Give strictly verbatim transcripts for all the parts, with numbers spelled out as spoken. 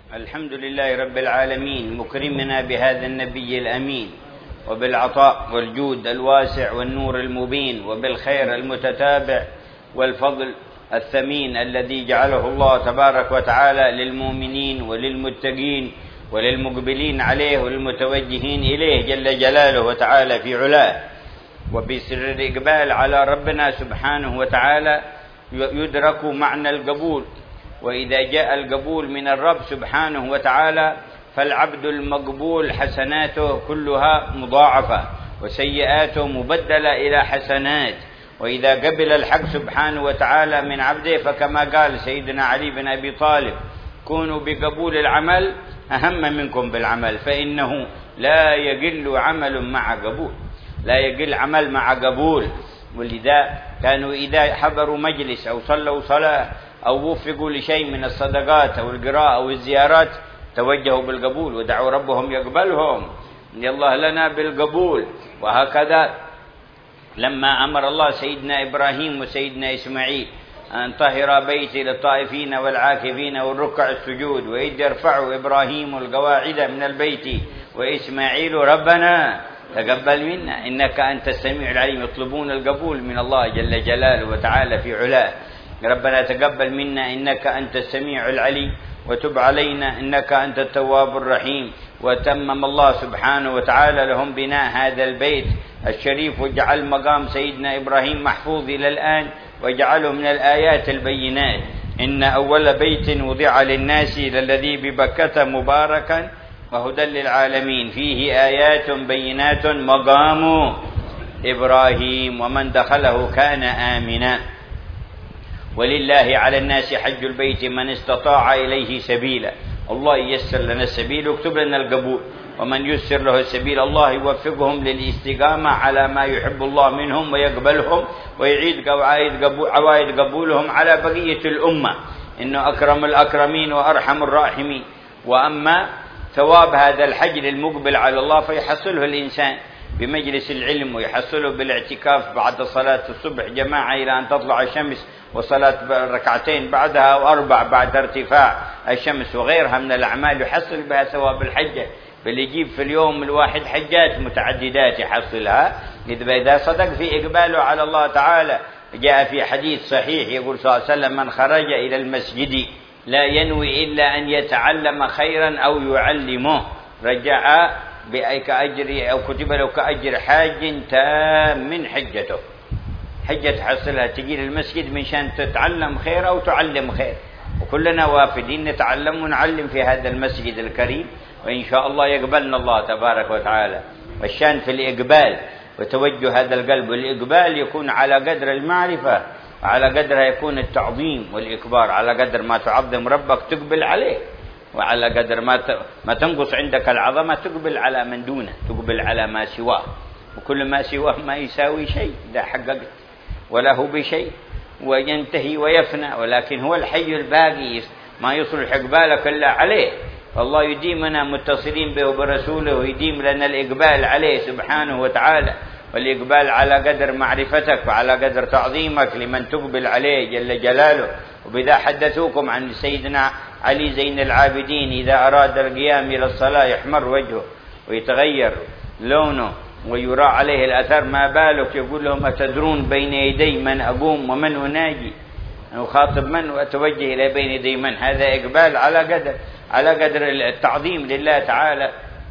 الحمد لله رب العالمين مكرمنا بهذا النبي الأمين، وبالعطاء والجود الواسع والنور المبين، وبالخير المتتابع والفضل الثمين الذي جعله الله تبارك وتعالى للمؤمنين وللمتقين وللمقبلين عليه والمتوجهين إليه جل جلاله وتعالى في علاه. وبسر الإقبال على ربنا سبحانه وتعالى يدرك معنى القبول، وإذا جاء القبول من الرب سبحانه وتعالى فالعبد المقبول حسناته كلها مضاعفة وسيئاته مبدلة إلى حسنات. وإذا قبل الحق سبحانه وتعالى من عبده فكما قال سيدنا علي بن أبي طالب: كونوا بقبول العمل أهم منكم بالعمل، فإنه لا يقل عمل مع قبول، لا يقل عمل مع قبول. ولذا كانوا إذا حضروا مجلس أو صلوا صلاة أو وفقوا لشيء من الصدقات أو القراءة أو الزيارات توجهوا بالقبول ودعوا ربهم يقبلهم، يا الله لنا بالقبول. وهكذا لما أمر الله سيدنا إبراهيم وسيدنا إسماعيل أن طهر بيتي للطائفين والعاكفين والركع السجود، وإذ يرفع إبراهيم القواعد من البيت وإسماعيل ربنا تقبل منا إنك أنت السميع العليم. يطلبون القبول من الله جل جلاله وتعالى في علاه: ربنا تقبل منا إنك أنت السميع العليم وتب علينا إنك أنت التواب الرحيم. وتمم الله سبحانه وتعالى لهم بناء هذا البيت الشريف، وجعل مقام سيدنا إبراهيم محفوظ إلى الآن، وجعله من الآيات البينات: إن أول بيت وضع للناس للذي ببكة مباركا وهدى للعالمين فيه آيات بينات مقام إبراهيم ومن دخله كان آمنا. ولله على الناس حج البيت من استطاع إليه سبيلا. الله ييسر لنا السبيل ويكتب لنا القبول، ومن يسر له السبيل الله يوفقهم للاستقامة على ما يحب الله منهم ويقبلهم ويعيد عوائد قبولهم على بقية الأمة، إنه أكرم الأكرمين وأرحم الراحمين. وأما ثواب هذا الحج للمقبل على الله فيحصله الإنسان بمجلس العلم، ويحصله بالاعتكاف بعد صلاة الصبح جماعة إلى أن تطلع الشمس، وصلاة ركعتين بعدها وأربع بعد ارتفاع الشمس، وغيرها من الأعمال يحصل بها ثواب الحجة. بل يجيب في اليوم الواحد حجات متعددات يحصلها إذا صدق في إقباله على الله تعالى. جاء في حديث صحيح يقول صلى الله عليه وسلم: من خرج إلى المسجد لا ينوي إلا أن يتعلم خيرا أو يعلمه رجع كأجر أو كتب له كأجر حاج تام من حجته. حجة تحصلها تجي للمسجد من شان تتعلم خير أو تعلم خير، وكلنا وافدين نتعلم ونعلم في هذا المسجد الكريم، وإن شاء الله يقبلنا الله تبارك وتعالى. والشان في الإقبال وتوجه هذا القلب، والإقبال يكون على قدر المعرفة، وعلى قدرها يكون التعظيم والإكبار. على قدر ما تعظم ربك تقبل عليه، وعلى قدر ما ما تنقص عندك العظمة تقبل على من دونه، تقبل على ما سواه. وكل ما سواه ما يساوي شيء إذا حققت، وله بشيء وينتهي ويفنى، ولكن هو الحي الباقي ما يصلح إقبالك إلا عليه. فالله يديمنا متصلين به وبرسوله، ويديم لنا الإقبال عليه سبحانه وتعالى، والإقبال على قدر معرفتك وعلى قدر تعظيمك لمن تقبل عليه جل جلاله. وبذا حدثوكم عن سيدنا علي زين العابدين: إذا أراد القيام إلى الصلاة يحمر وجهه ويتغير لونه ويرى عليه الأثر، ما بالك يقول لهم: أتدرون بين يدي من أقوم ومن أناجي؟ أنا أخاطب من وأتوجه إلى بين يدي من؟ هذا إقبال على قدر على قدر التعظيم لله تعالى.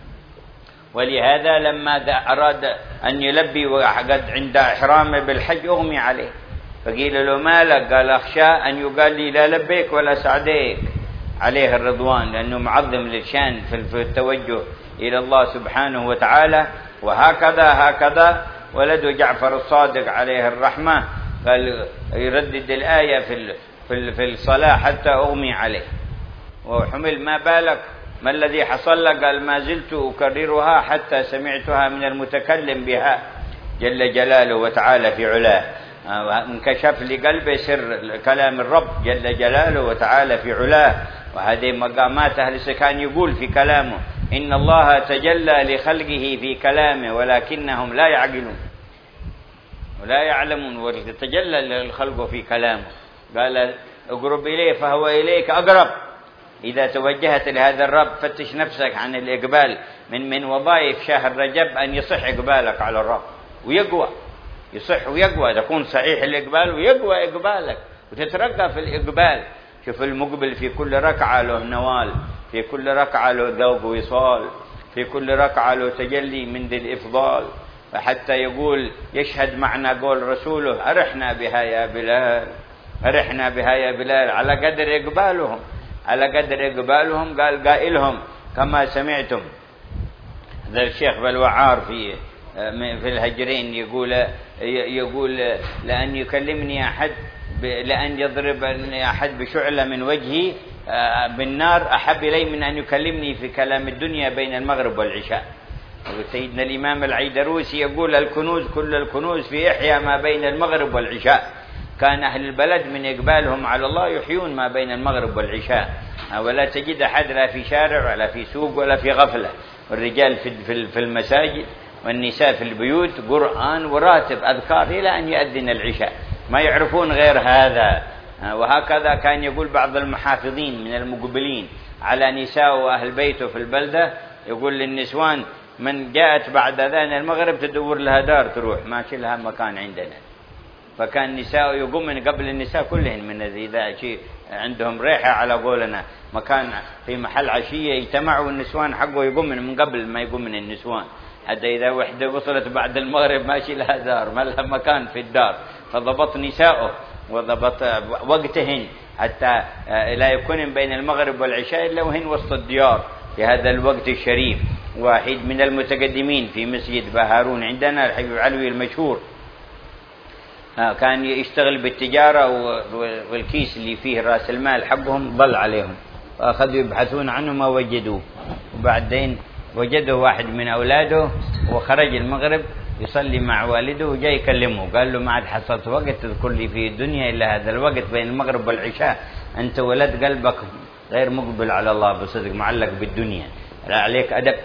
ولهذا لما أراد أن يلبي وقد عند إحرامه بالحج أغمي عليه، فقيل له: ما لك؟ قال: أخشى أن يقال لي لا لبيك ولا سعديك. عليه الرضوان، لأنه معظم للشان في التوجه إلى الله سبحانه وتعالى. وهكذا هكذا ولده جعفر الصادق عليه الرحمة قال يردد الآية في في الصلاة حتى أغمي عليه وحمل: ما بالك؟ ما الذي حصل لك؟ قال: ما زلت أكررها حتى سمعتها من المتكلم بها جل جلاله وتعالى في علاه. انكشف لقلبه سر كلام الرب جل جلاله وتعالى في علاه. وهذه مقامات أهل السكان يقول في كلامه: إن الله تجلى لخلقه في كلامه ولكنهم لا يعقلون ولا يعلمون. وتجلى للخلق في كلامه، قال: اقرب إليه فهو إليك أقرب. إذا توجهت لهذا الرب فتش نفسك عن الإقبال. من من وظائف شهر رجب أن يصح إقبالك على الرب ويقوى، يصح ويقوى، تكون صحيح الإقبال ويقوى إقبالك وتترقى في الإقبال. شوف المقبل في كل ركعة له نوال، في كل ركعة له ذوق وصال، في كل ركعة له تجلي من ذي الإفضال. فحتى يقول يشهد معنا قول رسوله أرحنا بها يا بلال، أرحنا بها يا بلال، على قدر إقبالهم، على قدر إقبالهم. قال قائلهم كما سمعتم. ذا الشيخ بالوعار في في الهجرين يقول يقول لأن يكلمني أحد لأن يضربني أحد بشعلة من وجهي بالنار أحب إلي من أن يكلمني في كلام الدنيا بين المغرب والعشاء. سيدنا الإمام العيدروسي يقول الكنوز كل الكنوز في إحياء ما بين المغرب والعشاء. كان أهل البلد من إقبالهم على الله يحيون ما بين المغرب والعشاء، ولا تجد أحد لا في شارع ولا في سوق ولا في غفلة. والرجال في المساجد والنساء في البيوت قرآن وراتب أذكار إلى أن يأذن العشاء، ما يعرفون غير هذا. وهكذا كان يقول بعض المحافظين من المقبلين على نساء وأهل بيته في البلدة، يقول للنسوان من جاءت بعد أذان المغرب تدور لها دار تروح، ما لها مكان عندنا. فكان النساء يقوم من قبل النساء كلهن من إذا شيء عندهم ريحة على قولنا مكان في محل عشية يجتمعوا النسوان حقه يقوم من قبل ما يقوم من النسوان، حتى إذا وحدة وصلت بعد المغرب ماشي لها دار ما لها مكان في الدار. فضبط نساؤه وضبط وقتهن حتى لا يكون بين المغرب والعشاء إلا وهن وسط الديار في هذا الوقت الشريف. واحد من المتقدمين في مسجد بهارون عندنا الحبيب علوي المشهور كان يشتغل بالتجارة والكيس اللي فيه رأس المال حقهم ضل عليهم، فأخذوا يبحثون عنه ما وجدوه. وبعدين وجدوا واحد من أولاده وخرج المغرب يصلي مع والده وجاي يكلمه قال له ما عاد حصلت وقت تذكر لي في الدنيا إلا هذا الوقت بين المغرب والعشاء، أنت ولد قلبك غير مقبل على الله بصدق، معلق بالدنيا، لا عليك أدب.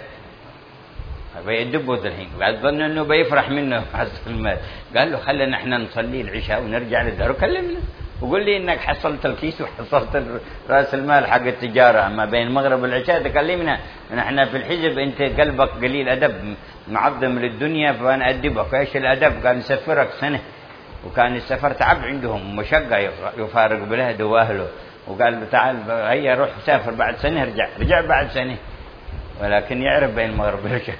فيدبوا الحين بعد ظن انه بيفرح منه حصل المال. قال له خلينا احنا نصلي العشاء ونرجع للدار وكلمنا وقول لي انك حصلت الكيس وحصلت راس المال حق التجاره، اما بين المغرب والعشاء تكلمنا نحن في الحزب انت قلبك قليل ادب معظم للدنيا فانا ادبك. ايش الادب؟ قال نسفرك سنه، وكان السفر تعب عندهم مشقه يفارق بلده واهله، وقال تعال هيا روح سافر بعد سنه ارجع، رجع بعد سنه ولكن يعرف بين المغرب والعشاء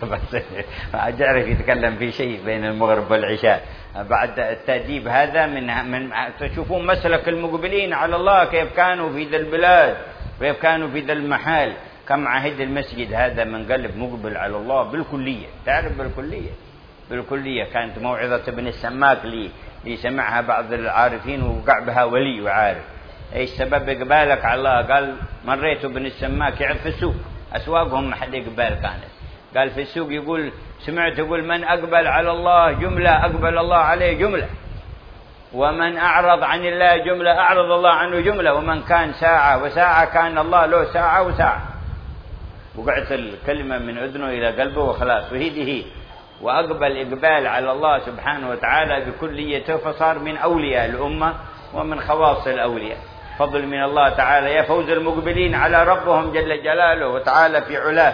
ما يعرف يتكلم في شيء بين المغرب والعشاء. بعد التأديب هذا من من تشوفون مسلك المقبلين على الله كيف كانوا في ذا البلاد، كيف كانوا في ذا المحال. كم عهد المسجد هذا من قلب مقبل على الله بالكلية، تعرف بالكلية بالكلية. كانت موعظة ابن السماك لي يسمعها بعض العارفين ووقع بها ولي وعارف ايش سبب اقبالك على الله. قال مريت ابن السماك يعرف السوق، أسواقهم محل إقبال كانت. قال في السوق يقول سمعت يقول من أقبل على الله جملة أقبل الله عليه جملة، ومن أعرض عن الله جملة أعرض الله عنه جملة، ومن كان ساعة وساعة كان الله له ساعة وساعة. وقعت الكلمة من أذنه إلى قلبه وخلاص، وهذه هي وأقبل إقبال على الله سبحانه وتعالى بكليته، فصار من أولياء الأمة ومن خواص الأولياء. فضل من الله تعالى. يا فوز المقبلين على ربهم جل جلاله وتعالى في علاه.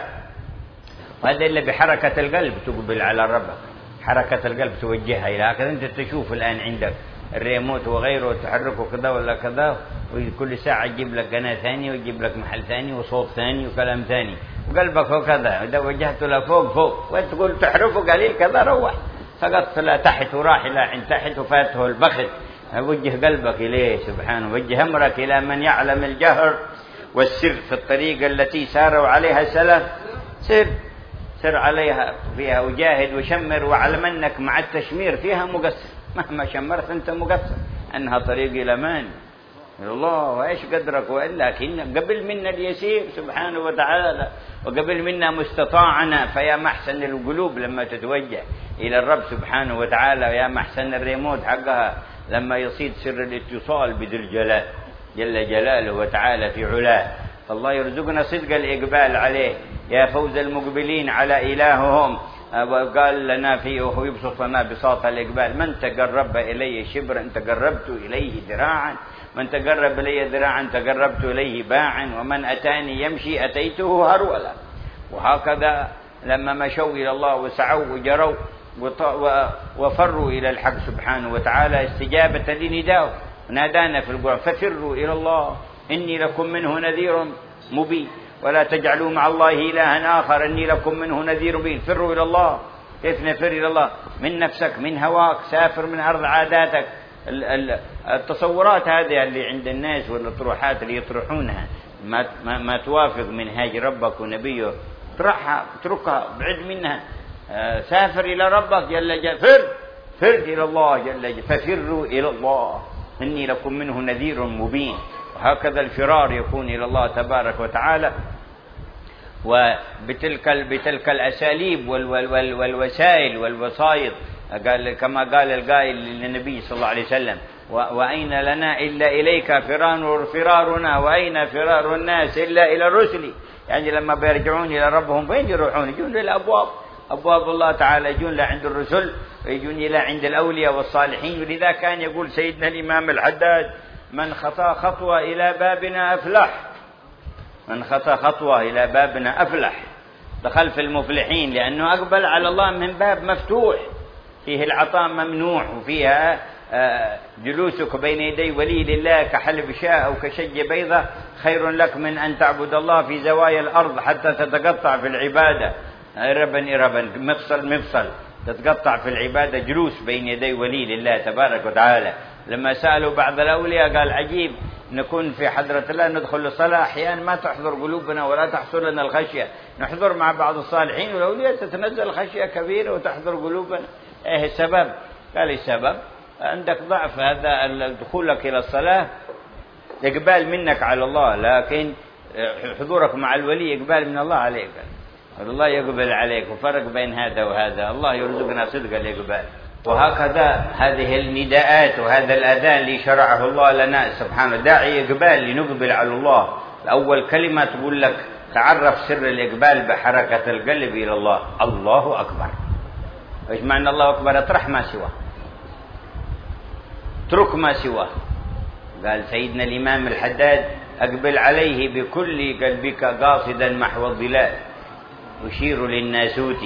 وهذا إلا بحركة القلب تقبل على ربك، حركة القلب توجهها إلى هكذا. أنت تشوف الآن عندك الريموت وغيره تحركه كذا ولا كذا، وكل ساعة يجيب لك قناة ثانية ويجيب لك محل ثاني وصوت ثاني وكلام ثاني، وقلبك هو كذا. إذا وجهته لفوق فوق وتقول تحركه قليل كذا روح سقط لا تحت وراح إلى عند تحت وفاته البخت. وجه قلبك إليه سبحانه، وجه أمرك إلى من يعلم الجهر والسر في الطريقة التي ساروا عليها السلف. سر سر عليها فيها وجاهد وشمر، واعلم أنك مع التشمير فيها مقصر، مهما شمرت أنت مقصر، أنها طريق إلى من؟ الله. وإيش قدرك وإلا لكن قبل منا اليسير سبحانه وتعالى، وقبل منا مستطاعنا. فيا محسن القلوب لما تتوجه إلى الرب سبحانه وتعالى، ويا محسن الريموت حقها لما يصيد سر الاتصال بذي الجلال جل جلاله وتعالى في علاه. فالله يرزقنا صدق الإقبال عليه. يا فوز المقبلين على إلههم. وقال لنا فيه ويبسط لنا بساط الإقبال من تقرب إليه شبرا تقربت إليه ذراعا، من تقرب إلي ذراعا تقربت إليه باعا، ومن أتاني يمشي أتيته هرولا. وهكذا لما مشوا إلى الله وسعوا وجروا وفروا إلى الحق سبحانه وتعالى استجابة لنداه، نادانا في القرآن ففروا إلى الله إني لكم منه نذير مبين، ولا تجعلوا مع الله إلها آخر إني لكم منه نذير مبين. فروا إلى الله. كيف نفر إلى الله؟ من نفسك، من هواك، سافر من أرض عاداتك. التصورات هذه اللي عند الناس والأطروحات اللي يطرحونها ما, ما, ما توافق منهاج ربك ونبيه، اطرحها، اتركها، بعد منها. سافر إلى ربك جل جلاله، فر فر إلى الله جل جلاله، ففروا إلى الله إني لكم منه نذير مبين. وهكذا الفرار يكون إلى الله تبارك وتعالى، وبتلك بتلك الأساليب والوسائل والوسائط، قال كما قال القائل للنبي صلى الله عليه وسلم: وأين لنا إلا إليك فرارنا، وأين فرار الناس إلا إلى الرسل. يعني لما بيرجعون إلى ربهم فين يروحون؟ يجون للأبواب، أبواب الله تعالى، يجون لا عند الرسل ويجون إلى عند الأولياء والصالحين. ولذا كان يقول سيدنا الإمام الحداد: من خطى خطوة إلى بابنا أفلح، من خطى خطوة إلى بابنا أفلح، دخل في المفلحين، لأنه أقبل على الله من باب مفتوح فيه العطاء ممنوع، وفيها جلوسك بين يدي ولي لله كحلب شاء أو كشج بيضة خير لك من أن تعبد الله في زوايا الأرض حتى تتقطع في العبادة إربا إربا، مفصل مفصل، تتقطع في العبادة، جلوس بين يدي ولي لله تبارك وتعالى. لما سألوا بعض الأولياء قال: عجيب نكون في حضرة الله ندخل للصلاة أحيانا ما تحضر قلوبنا ولا تحصل لنا الخشية، نحضر مع بعض الصالحين والأولياء تتنزل خشية كبيرة وتحضر قلوبنا. إيه السبب؟ قال: السبب عندك ضعف، هذا دخولك إلى الصلاة إقبال منك على الله، لكن حضورك مع الولي إقبال من الله عليك، الله يقبل عليك. وفرق بين هذا وهذا، الله يرزقنا صدق الإقبال. وهكذا هذه النداءات وهذا الأذان اللي شرعه الله لنا سبحانه داعي إقبال لنقبل على الله. أول كلمة تقول لك تعرف سر الإقبال بحركة القلب إلى الله، الله أكبر. إيش معنى الله أكبر؟ اطرح ما سواه، اترك ما سواه. قال سيدنا الإمام الحداد: أقبل عليه بكل قلبك قاصدا محو الظلال، يشير للناسوت.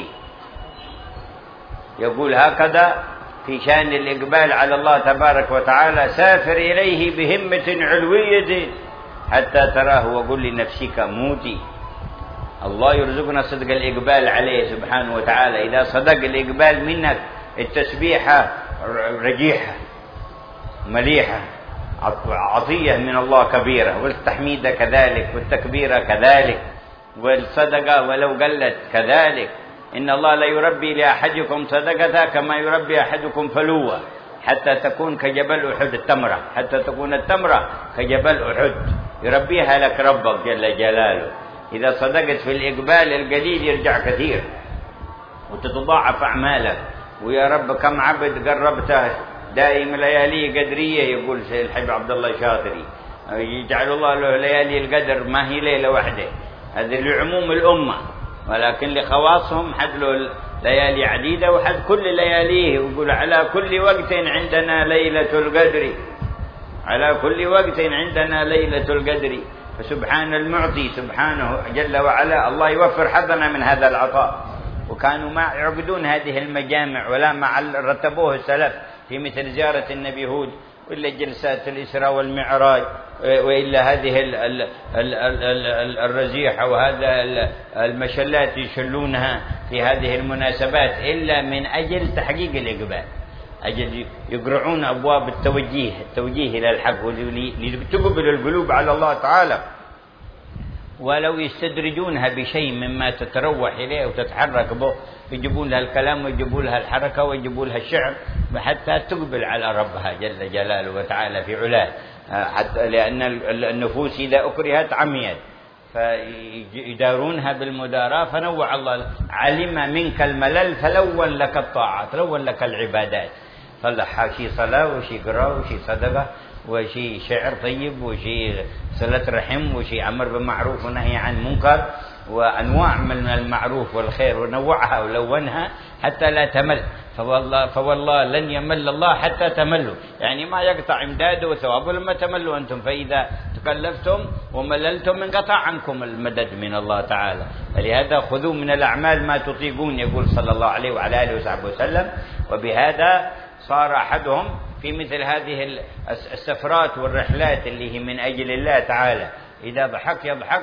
يقول هكذا في شأن الإقبال على الله تبارك وتعالى: سافر إليه بهمة علوية حتى تراه وقل لنفسك موتي. الله يرزقنا صدق الإقبال عليه سبحانه وتعالى. إذا صدق الإقبال منك التسبيحة رجيحة مليحة، عطية من الله كبيرة، والتحميد كذلك، والتكبير كذلك، والصدقة ولو قلت كذلك. إن الله لا يربي لأحدكم صدقة كما يربي أحدكم فلوة حتى تكون كجبل أحد التمرة، حتى تكون التمرة كجبل أحد، يربيها لك ربك جل جلاله. إذا صدقت في الإقبال القليل يرجع كثير وتتضاعف أعمالك. ويا رب كم عبد قربته دائم ليالي قدرية، يقول سيد الحبيب عبد الله الشاطري، يجعل الله له ليالي القدر ما هي ليلة واحدة، هذه لعموم الأمة، ولكن لخواصهم حد له ليالي عديدة وحد كل لياليه. يقول على كل وقت عندنا ليلة القدر، على كل وقت عندنا ليلة القدر. فسبحان المعطي سبحانه جل وعلا، الله يوفر حظنا من هذا العطاء. وكانوا ما يعبدون هذه المجامع ولا ما رتبوه السلف في مثل زيارة النبي هود، وإلا جلسات الإسراء والمعراج، وإلا هذه ال ال ال ال الرزيحة وهذا المشلات يشلونها في هذه المناسبات، إلا من أجل تحقيق الإقبال، أجل يقرعون أبواب التوجيه التوجيه إلى الحق لتقبل القلوب على الله تعالى. ولو يستدرجونها بشيء مما تتروح إليه وتتحرك به، يجيبون لها الكلام ويجيبون لها الحركة ويجيبون لها الشعر حتى تقبل على ربها جل جلاله وتعالى في علاه. حتى لأن النفوس إذا أكرهت عميت، فيدارونها بالمداراة. فنوع الله: علم منك الملل فلون لك الطاعات، لون لك العبادات، صلح شي صلاة وشي قراءة وشي صدقة وشيء شعر طيب وشيء صلة رحم وشيء أمر بالمعروف ونهي عن منكر وأنواع من المعروف والخير، ونوعها ولونها حتى لا تمل. فوالله, فوالله لن يمل الله حتى تملوا، يعني ما يقطع امداده وثوابه لما تملوا أنتم، فإذا تكلفتم ومللتم انقطع عنكم المدد من الله تعالى. فلهذا خذوا من الأعمال ما تطيقون، يقول صلى الله عليه وعلى آله وصحبه وسلم. وبهذا صار أحدهم في مثل هذه السفرات والرحلات اللي هي من أجل الله تعالى، إذا ضحك يضحك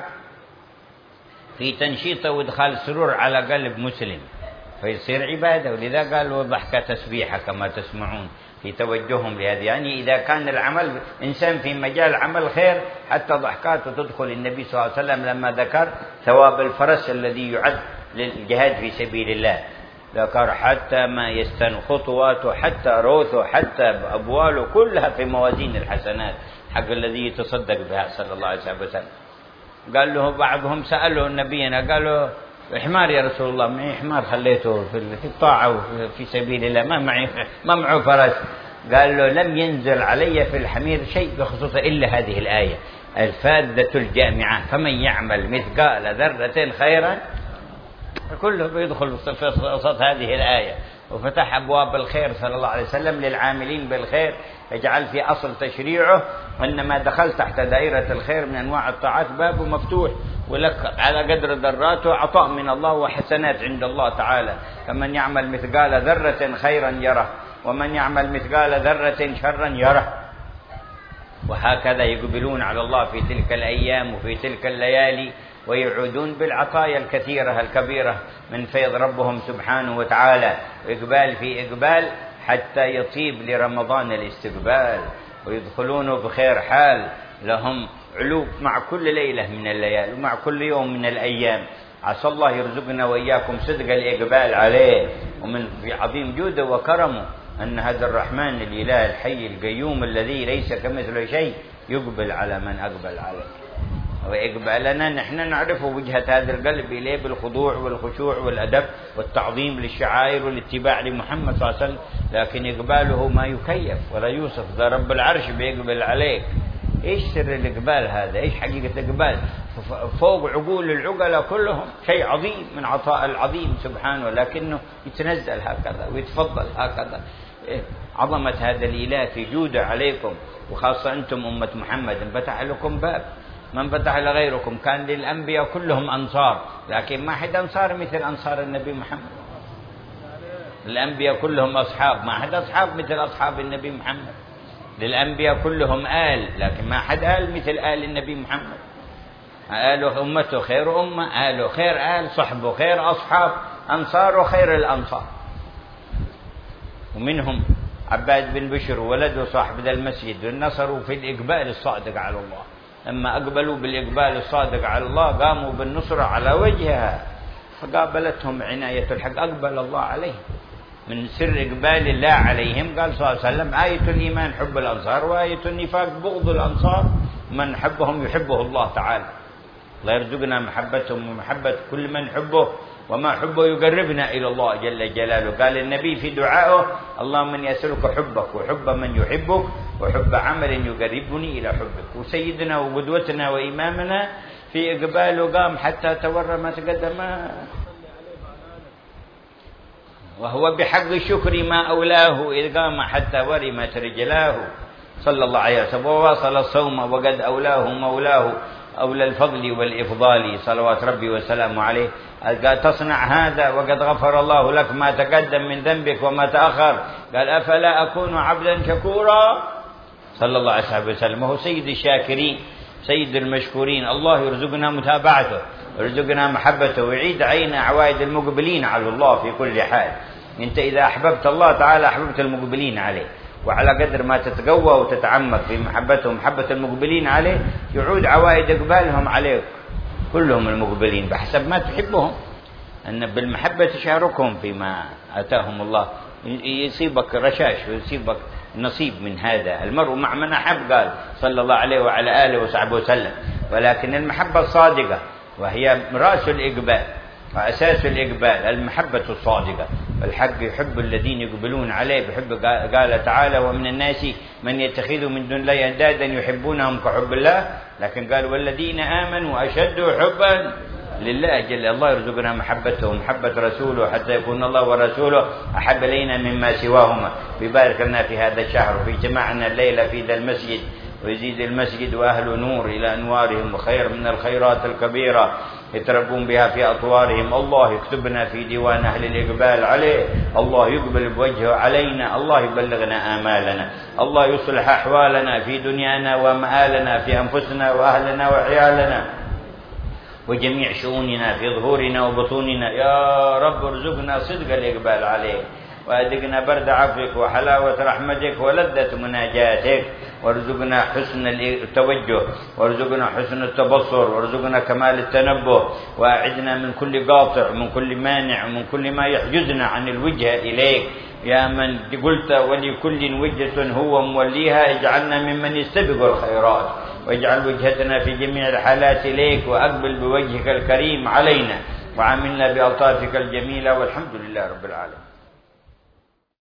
في تنشيطه وإدخال سرور على قلب مسلم فيصير عبادة. ولذا قالوا ضحكة تسبيحة كما تسمعون في توجههم لهذه. يعني إذا كان العمل إنسان في مجال عمل خير حتى ضحكاته تدخل. النبي صلى الله عليه وسلم لما ذكر ثواب الفرس الذي يعد للجهاد في سبيل الله ذكر حتى ما يستن خطواته حتى روثه حتى أبواله كلها في موازين الحسنات حق الذي يتصدق بها صلى الله عليه وسلم. قال له بعضهم سألوا النبي قالوا حمار يا رسول الله، معي حمار خليته في الطاعة وفي سبيل الله، ما معي ما معه فرس. قال له لم ينزل علي في الحمير شيء بخصوص إلا هذه الآية الفاذة الجامعة، فمن يعمل مثقال ذرة خيرا كله بيدخل في وسط هذه الآية. وفتح أبواب الخير صلى الله عليه وسلم للعاملين بالخير، يجعل في أصل تشريعه أنما دخل تحت دائرة الخير من أنواع الطاعات بابه مفتوح، ولك على قدر ذراته عطاء من الله وحسنات عند الله تعالى. فمن يعمل مثقال ذرة خيرا يره ومن يعمل مثقال ذرة شرا يره. وهكذا يقبلون على الله في تلك الأيام وفي تلك الليالي ويعودون بالعطايا الكثيرة الكبيرة من فيض ربهم سبحانه وتعالى، إقبال في إقبال حتى يطيب لرمضان الاستقبال ويدخلونه بخير حال. لهم علو مع كل ليلة من الليالي ومع كل يوم من الأيام. عسى الله يرزقنا وإياكم صدق الإقبال عليه. ومن عظيم جوده وكرمه أن هذا الرحمن الإله الحي القيوم الذي ليس كمثله شيء يقبل على من أقبل عليه. وإقبالنا نحن نعرف وجهة هذا القلب إليه بالخضوع والخشوع والأدب والتعظيم للشعائر والاتباع لمحمد صلى الله عليه وسلم، لكن إقباله ما يكيف ولا يوصف. ذا رب العرش بيقبل عليك. إيش سر الإقبال هذا؟ إيش حقيقة الإقبال؟ فوق عقول العقلاء كلهم شيء عظيم من عطاء العظيم سبحانه، لكنه يتنزل هكذا ويتفضل هكذا. عظمة هذا الإله في جوده عليكم، وخاصة أنتم أمة محمد انفتح لكم باب ما انفتح لغيركم. كان للأنبياء كلهم أنصار، لكن ما حد أنصار مثل أنصار النبي محمد. الأنبياء كلهم أصحاب، ما حد أصحاب مثل أصحاب النبي محمد. للأنبياء كلهم آل، لكن ما حد آل مثل آل النبي محمد. آله أمته خير أمة، آله خير آل، صحبه خير أصحاب، أنصاره خير الأنصار. ومنهم عباد بن بشر ولده صاحب ذا المسجد، والنصروا في الإقبال الصادق على الله. لما أقبلوا بالإقبال الصادق على الله قاموا بالنصرة على وجهها، فقابلتهم عناية الحق، أقبل الله عليهم. من سر إقبال الله عليهم قال صلى الله عليه وسلم آية الإيمان حب الأنصار وآية النفاق بغض الأنصار، من حبهم يحبه الله تعالى. الله يرزقنا محبتهم ومحبة كل من حبه، وما حبه يقربنا إلى الله جل جلاله. قال النبي في دعائه اللهم من يسألك حبك وحب من يحبك وحب عمل يقربني إلى حبك. وسيدنا وقدوتنا وإمامنا في إقباله قام حتى تورمت قدماه، وهو بحق الشكر ما أولاه إذ قام حتى ورمت رجلاه صلى الله عليه وسلم، وواصل الصوم وقد أولاه مولاه أولى الفضل والإفضال صلوات ربي وسلامه عليه. قال تصنع هذا وقد غفر الله لك ما تقدم من ذنبك وما تأخر. قال أفلا أكون عبدا شكورا صلى الله عليه وسلم. وهو سيد الشاكرين سيد المشكورين. الله يرزقنا متابعته ويرزقنا محبته ويعيد عين عوائد المقبلين على الله في كل حال. أنت إذا أحببت الله تعالى أحببت المقبلين عليه، وعلى قدر ما تتقوى وتتعمق في محبته ومحبة المقبلين عليه يعود عوائد إقبالهم عليك كلهم المقبلين بحسب ما تحبهم. أن بالمحبة تشاركهم فيما آتاهم الله، يصيبك رشاش ويصيبك نصيب من هذا. المرء مع من أحب قال صلى الله عليه وعلى آله وصحبه وسلم. ولكن المحبة الصادقة وهي رأس الإقبال وأساس الإقبال المحبة الصادقة، الحق يحب الذين يقبلون عليه بحب. قال تعالى ومن الناس من يتخذ من دون الله أندادا يحبونهم كحب الله، لكن قال والذين آمنوا أشد حبا لله جل. الله يرزقنا محبته ومحبة رسوله حتى يكون الله ورسوله أحب إلينا مما سواهما. بيبارك لنا في هذا الشهر وفي جماعنا الليلة في ذا المسجد، ويزيد المسجد وأهل نور إلى أنوارهم وخير من الخيرات الكبيرة يتربون بها في أطوارهم. الله يكتبنا في ديوان أهل الإقبال عليه، الله يقبل بوجهه علينا، الله يبلغنا آمالنا، الله يصلح أحوالنا في دنيانا ومآلنا، في أنفسنا وأهلنا وعيالنا وجميع شؤوننا في ظهورنا وبطوننا. يا رب ارزقنا صدق الإقبال عليك، وأذقنا برد عفوك وحلاوة رحمتك ولذة مناجاتك، وارزقنا حسن التوجه، وارزقنا حسن التبصر، وارزقنا كمال التنبه، وأعدنا من كل قاطع ومن كل مانع ومن كل ما يحجزنا عن الوجهة إليك. يا من قلت ولكل وجهة هو موليها اجعلنا ممن يستبق الخيرات، واجعل وجهتنا في جميع الحالات إليك، وأقبل بوجهك الكريم علينا، وعاملنا بألطافك الجميلة، والحمد لله رب العالمين.